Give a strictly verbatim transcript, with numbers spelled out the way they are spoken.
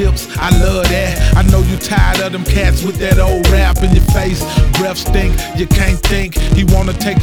lips, I love that. I know you tired of them cats with that old rap in your face. Breath stink, you can't think. He wanna take